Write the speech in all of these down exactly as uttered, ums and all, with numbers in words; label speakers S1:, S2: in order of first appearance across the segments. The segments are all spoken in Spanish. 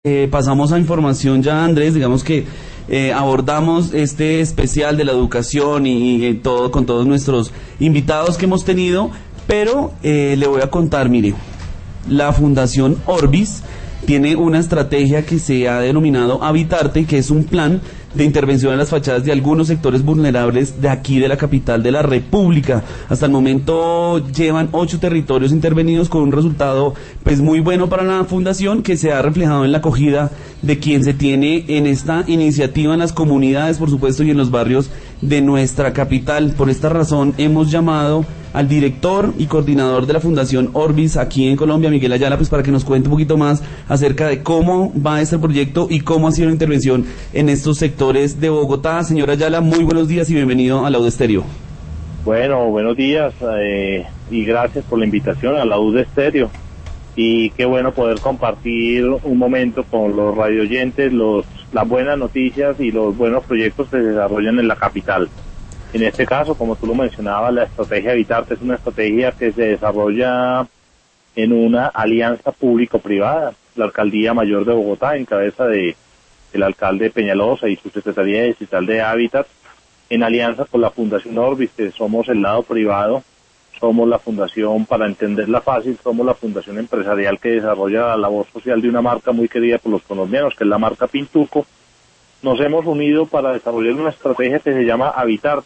S1: Eh, pasamos a información ya, Andrés, digamos que eh, abordamos este especial de la educación y, y todo con todos nuestros invitados que hemos tenido, pero eh, le voy a contar, mire, la Fundación Orbis tiene una estrategia que se ha denominado Habitarte, que es un plan de intervención en las fachadas de algunos sectores vulnerables de aquí de la capital de la República. Hasta el momento llevan ocho territorios intervenidos con un resultado pues muy bueno para la fundación, que se ha reflejado en la acogida de quien se tiene en esta iniciativa en las comunidades, por supuesto, y en los barrios de nuestra capital. Por esta razón hemos llamado al director y coordinador de la Fundación Orbis aquí en Colombia, Miguel Ayala, pues para que nos cuente un poquito más acerca de cómo va este proyecto y cómo ha sido la intervención en estos sectores de Bogotá. Señor Ayala, muy buenos días y bienvenido a la U D Estéreo.
S2: Bueno, buenos días eh, y gracias por la invitación a la U D Estéreo. Y qué bueno poder compartir un momento con los radioyentes, los, las buenas noticias y los buenos proyectos que se desarrollan en la capital. En este caso, como tú lo mencionabas, la estrategia Habitarte es una estrategia que se desarrolla en una alianza público-privada. La Alcaldía Mayor de Bogotá, en cabeza de el alcalde Peñalosa y su Secretaría Distrital de Hábitat, en alianza con la Fundación Orbis, que somos el lado privado, somos la fundación, para entenderla fácil, somos la fundación empresarial que desarrolla la labor social de una marca muy querida por los colombianos, que es la marca Pintuco. Nos hemos unido para desarrollar una estrategia que se llama Habitarte.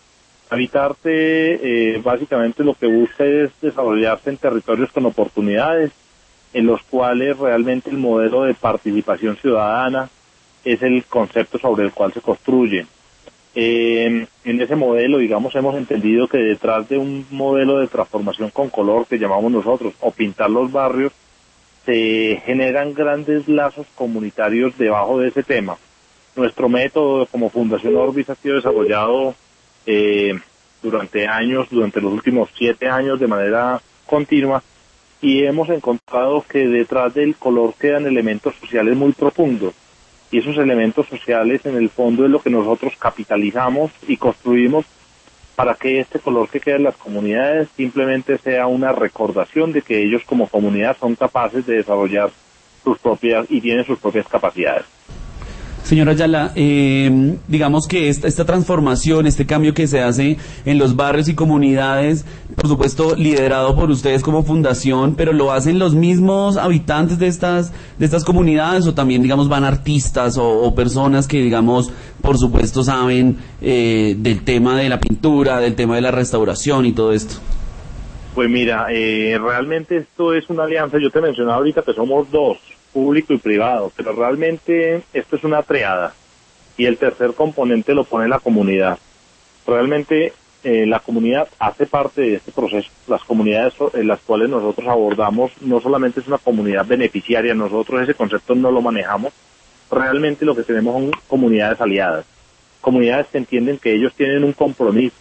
S2: Habitarte eh, básicamente lo que busca es desarrollarse en territorios con oportunidades, en los cuales realmente el modelo de participación ciudadana es el concepto sobre el cual se construye. Eh, en ese modelo, digamos, hemos entendido que detrás de un modelo de transformación con color que llamamos nosotros, o pintar los barrios, se generan grandes lazos comunitarios debajo de ese tema. Nuestro método como Fundación Orbis ha sido desarrollado eh, durante años, durante los últimos siete años de manera continua, y hemos encontrado que detrás del color quedan elementos sociales muy profundos. Y esos elementos sociales en el fondo es lo que nosotros capitalizamos y construimos para que este color que queda en las comunidades simplemente sea una recordación de que ellos como comunidad son capaces de desarrollar sus propias y tienen sus propias capacidades.
S1: Señora Ayala, eh, digamos que esta, esta transformación, este cambio que se hace en los barrios y comunidades, por supuesto liderado por ustedes como fundación, pero lo hacen los mismos habitantes de estas de estas comunidades, o también, digamos, van artistas o, o personas que, digamos, por supuesto saben eh, del tema de la pintura, del tema de la restauración y todo esto.
S2: Pues mira, eh, realmente esto es una alianza. Yo te mencionaba ahorita que somos dos, público y privado, pero realmente esto es una triada y el tercer componente lo pone la comunidad. Realmente eh, la comunidad hace parte de este proceso. Las comunidades en las cuales nosotros abordamos no solamente es una comunidad beneficiaria, nosotros ese concepto no lo manejamos. Realmente lo que tenemos son comunidades aliadas, comunidades que entienden que ellos tienen un compromiso,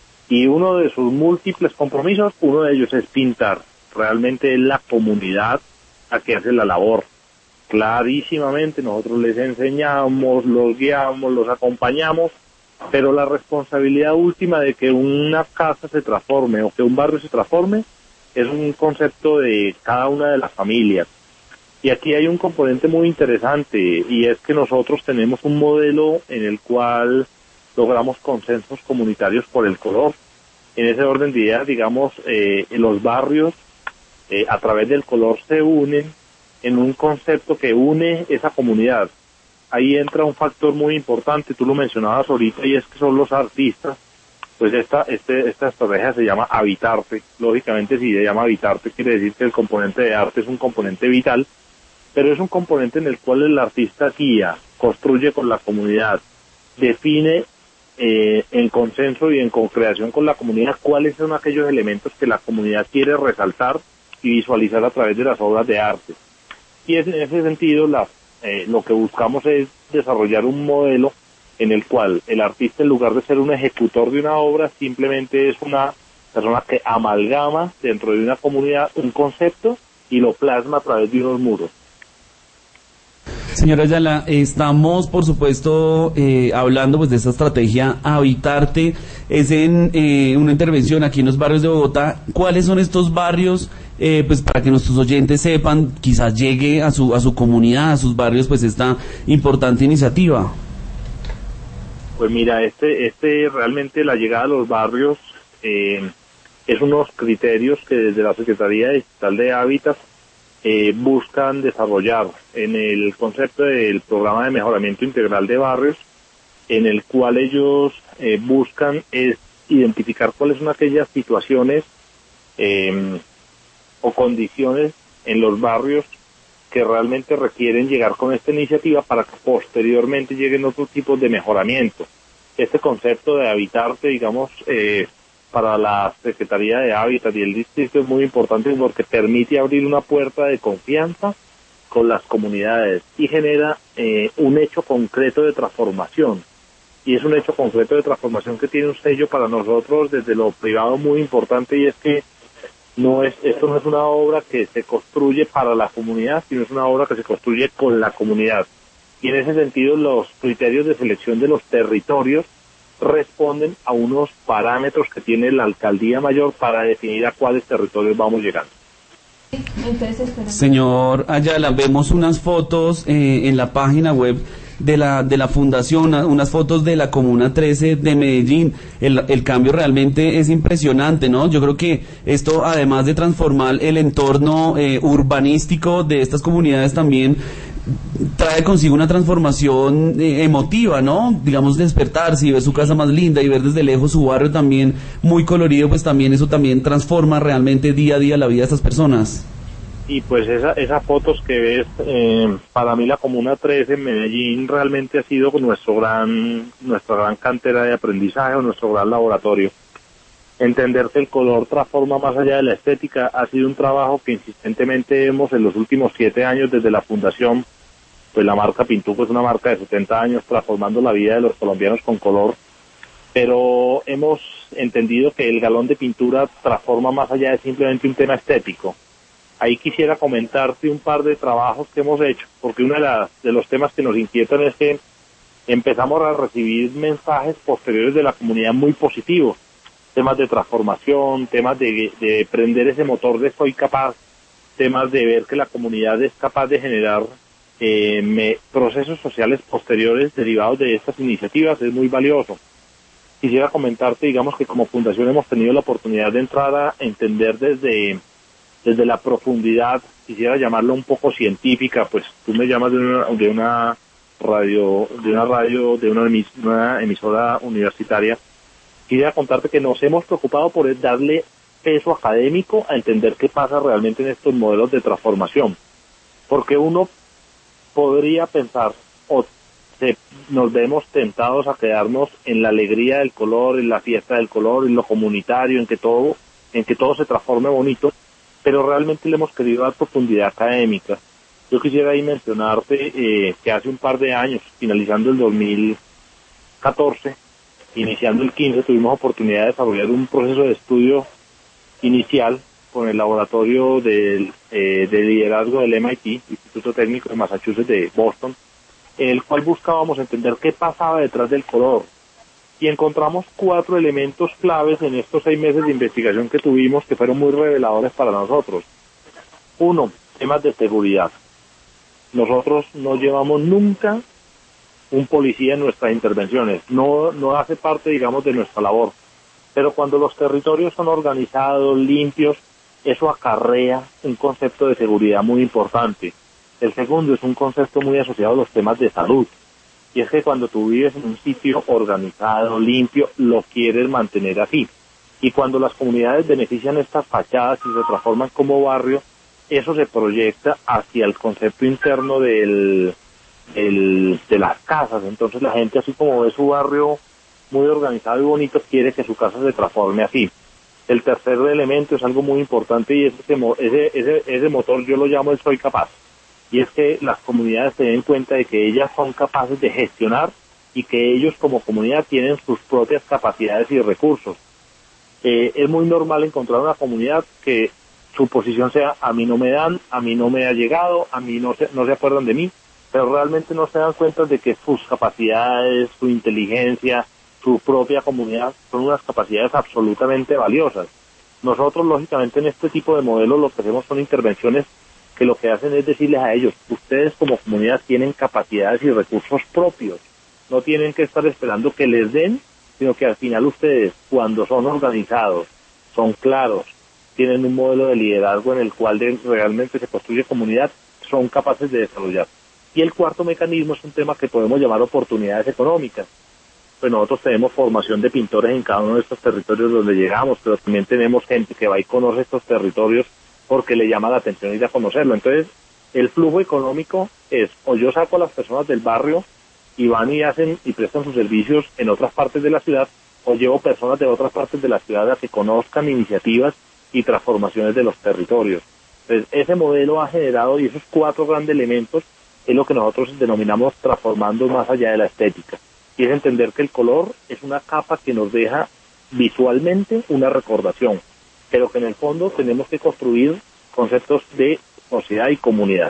S2: y uno de sus múltiples compromisos, uno de ellos es pintar. Realmente es la comunidad la que hace la labor. Clarísimamente nosotros les enseñamos, los guiamos, los acompañamos, pero la responsabilidad última de que una casa se transforme o que un barrio se transforme es un concepto de cada una de las familias. Y aquí hay un componente muy interesante, y es que nosotros tenemos un modelo en el cual logramos consensos comunitarios por el color. En ese orden de ideas, digamos, eh, los barrios eh, a través del color se unen en un concepto que une esa comunidad. Ahí entra un factor muy importante, tú lo mencionabas ahorita, y es que son los artistas. Pues esta este, esta estrategia se llama Habitarte. Lógicamente, si se llama Habitarte, quiere decir que el componente de arte es un componente vital, pero es un componente en el cual el artista guía, construye con la comunidad, define eh, en consenso y en co-creación con la comunidad cuáles son aquellos elementos que la comunidad quiere resaltar y visualizar a través de las obras de arte. Y en ese sentido, la, eh, lo que buscamos es desarrollar un modelo en el cual el artista, en lugar de ser un ejecutor de una obra, simplemente es una persona que amalgama dentro de una comunidad un concepto y lo plasma a través de unos muros.
S1: Señora Ayala, estamos por supuesto eh, hablando pues de esta estrategia Habitarte, es en eh, una intervención aquí en los barrios de Bogotá. ¿Cuáles son estos barrios eh, pues para que nuestros oyentes sepan, quizás llegue a su a su comunidad, a sus barrios, pues esta importante iniciativa?
S2: Pues mira, este, este realmente la llegada a los barrios eh, es unos criterios que desde la Secretaría Distrital de Hábitat eh, buscan desarrollar en el concepto del programa de mejoramiento integral de barrios, en el cual ellos eh, buscan es identificar cuáles son aquellas situaciones eh, o condiciones en los barrios que realmente requieren llegar con esta iniciativa para que posteriormente lleguen otros tipos de mejoramiento. Este concepto de habitarte, digamos, eh, para la Secretaría de Hábitat y el distrito es muy importante porque permite abrir una puerta de confianza con las comunidades y genera eh, un hecho concreto de transformación. Y es un hecho concreto de transformación que tiene un sello para nosotros desde lo privado muy importante, y es que no es esto no es una obra que se construye para la comunidad, sino es una obra que se construye con la comunidad. Y en ese sentido los criterios de selección de los territorios responden a unos parámetros que tiene la alcaldía mayor para definir a cuáles territorios vamos llegando.
S1: Entonces, señor Ayala, vemos unas fotos eh, en la página web de la de la fundación, unas fotos de la Comuna trece de Medellín. El, el cambio realmente es impresionante, ¿no? Yo creo que esto, además de transformar el entorno eh, urbanístico de estas comunidades, también trae consigo una transformación eh, emotiva, ¿no? Digamos, despertarse y ver su casa más linda y ver desde lejos su barrio también muy colorido, pues también eso también transforma realmente día a día la vida de estas personas.
S2: Y pues esa, esas fotos que ves, eh, para mí la Comuna trece en Medellín realmente ha sido nuestro gran, nuestra gran cantera de aprendizaje, o nuestro gran laboratorio. Entender que el color transforma más allá de la estética ha sido un trabajo que insistentemente hemos en los últimos siete años desde la fundación. Pues la marca Pintuco es una marca de setenta años transformando la vida de los colombianos con color, pero hemos entendido que el galón de pintura transforma más allá de simplemente un tema estético. Ahí quisiera comentarte un par de trabajos que hemos hecho, porque uno de, las, de los temas que nos inquietan es que empezamos a recibir mensajes posteriores de la comunidad muy positivos, temas de transformación, temas de, de prender ese motor de soy capaz, temas de ver que la comunidad es capaz de generar eh, me, procesos sociales posteriores derivados de estas iniciativas. Es muy valioso. Quisiera comentarte, digamos, que como fundación hemos tenido la oportunidad de entrar a entender desde, desde la profundidad, quisiera llamarlo un poco científica, pues tú me llamas de una, de una radio, de una radio, de una, emis, una emisora universitaria. Quisiera contarte que nos hemos preocupado por darle peso académico a entender qué pasa realmente en estos modelos de transformación. Porque uno podría pensar, o se, nos vemos tentados a quedarnos en la alegría del color, en la fiesta del color, en lo comunitario, en que todo, en que todo se transforme bonito, pero realmente le hemos querido dar profundidad académica. Yo quisiera ahí mencionarte eh, que hace un par de años, finalizando el dos mil catorce, iniciando el quince, tuvimos oportunidad de desarrollar un proceso de estudio inicial con el laboratorio del, eh, de liderazgo del M I T, Instituto Técnico de Massachusetts de Boston, en el cual buscábamos entender qué pasaba detrás del color. Y encontramos cuatro elementos claves en estos seis meses de investigación que tuvimos que fueron muy reveladores para nosotros. Uno, temas de seguridad. Nosotros no llevamos nunca un policía en nuestras intervenciones, no, no hace parte, digamos, de nuestra labor. Pero cuando los territorios son organizados, limpios, eso acarrea un concepto de seguridad muy importante. El segundo es un concepto muy asociado a los temas de salud. Y es que cuando tú vives en un sitio organizado, limpio, lo quieres mantener así. Y cuando las comunidades benefician estas fachadas y se transforman como barrio, eso se proyecta hacia el concepto interno del, del, de las casas. Entonces la gente, así como ve su barrio muy organizado y bonito, quiere que su casa se transforme así. El tercer elemento es algo muy importante y es ese, ese, ese, ese motor yo lo llamo el soy capaz. Y es que las comunidades se den cuenta de que ellas son capaces de gestionar y que ellos como comunidad tienen sus propias capacidades y recursos. Eh, es muy normal encontrar una comunidad que su posición sea a mí no me dan, a mí no me ha llegado, a mí no se, no se acuerdan de mí, pero realmente no se dan cuenta de que sus capacidades, su inteligencia, su propia comunidad son unas capacidades absolutamente valiosas. Nosotros, lógicamente, en este tipo de modelos lo que hacemos son intervenciones que lo que hacen es decirles a ellos, ustedes como comunidad tienen capacidades y recursos propios, no tienen que estar esperando que les den, sino que al final ustedes, cuando son organizados, son claros, tienen un modelo de liderazgo en el cual de, realmente se construye comunidad, son capaces de desarrollar. Y el cuarto mecanismo es un tema que podemos llamar oportunidades económicas. Pues nosotros tenemos formación de pintores en cada uno de estos territorios donde llegamos, pero también tenemos gente que va y conoce estos territorios porque le llama la atención ir a conocerlo. Entonces, el flujo económico es, o yo saco a las personas del barrio y van y hacen y prestan sus servicios en otras partes de la ciudad, o llevo personas de otras partes de la ciudad a que conozcan iniciativas y transformaciones de los territorios. Entonces, ese modelo ha generado, y esos cuatro grandes elementos, es lo que nosotros denominamos transformando más allá de la estética. Y es entender que el color es una capa que nos deja visualmente una recordación, pero que en el fondo tenemos que construir conceptos de sociedad y comunidad.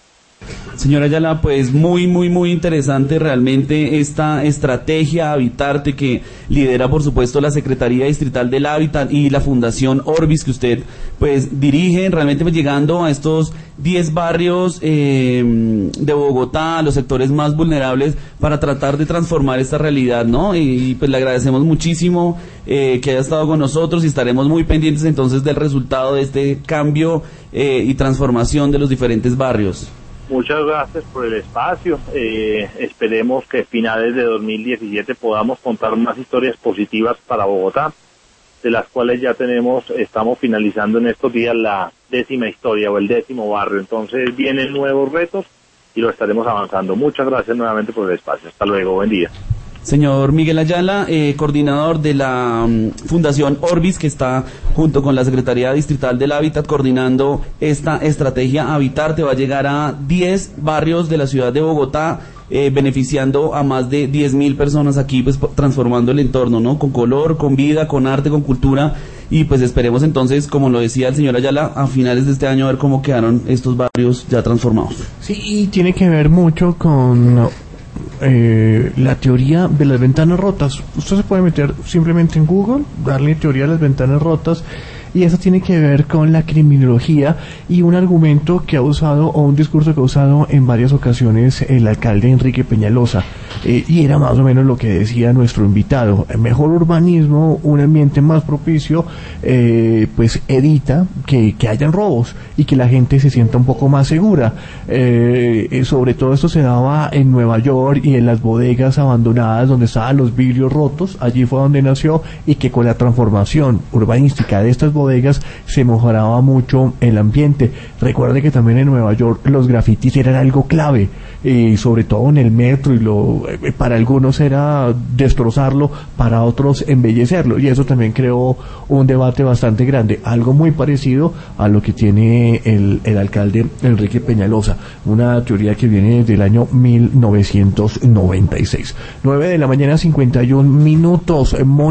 S1: Señora Ayala, pues muy, muy, muy interesante realmente esta estrategia Habitarte que lidera, por supuesto, la Secretaría Distrital del Hábitat y la Fundación Orbis que usted, pues, dirige, realmente pues, llegando a estos diez barrios eh, de Bogotá, a los sectores más vulnerables, para tratar de transformar esta realidad, ¿no? Y, y pues le agradecemos muchísimo eh, que haya estado con nosotros y estaremos muy pendientes entonces del resultado de este cambio eh, y transformación de los diferentes barrios.
S2: Muchas gracias por el espacio. Eh, esperemos que a finales de dos mil diecisiete podamos contar más historias positivas para Bogotá, de las cuales ya tenemos, estamos finalizando en estos días la décima historia o el décimo barrio. Entonces vienen nuevos retos y lo estaremos avanzando. Muchas gracias nuevamente por el espacio. Hasta luego. Buen día.
S1: Señor Miguel Ayala, eh, coordinador de la um, Fundación Orbis, que está junto con la Secretaría Distrital del Hábitat coordinando esta estrategia Habitarte, va a llegar a diez barrios de la ciudad de Bogotá, eh, beneficiando a más de diez mil personas aquí, pues transformando el entorno, ¿no? Con color, con vida, con arte, con cultura, y pues esperemos entonces, como lo decía el señor Ayala, a finales de este año a ver cómo quedaron estos barrios ya transformados.
S3: Sí, y tiene que ver mucho con Eh, la teoría de las ventanas rotas. Usted se puede meter simplemente en Google, darle teoría de las ventanas rotas, y eso tiene que ver con la criminología y un argumento que ha usado, o un discurso que ha usado en varias ocasiones el alcalde Enrique Peñalosa, eh, y era más o menos lo que decía nuestro invitado: el mejor urbanismo, un ambiente más propicio, eh, pues evita que, que hayan robos y que la gente se sienta un poco más segura. Eh, sobre todo esto se daba en Nueva York y en las bodegas abandonadas donde estaban los vidrios rotos. Allí fue donde nació, y que con la transformación urbanística de estas bodegas se mejoraba mucho el ambiente. Recuerde que también en Nueva York los grafitis eran algo clave, y eh, sobre todo en el metro, y lo eh, para algunos era destrozarlo, para otros embellecerlo, y eso también creó un debate bastante grande, algo muy parecido a lo que tiene el, el alcalde Enrique Peñalosa, una teoría que viene desde el año mil novecientos noventa y seis. nueve de la mañana, cincuenta y un minutos.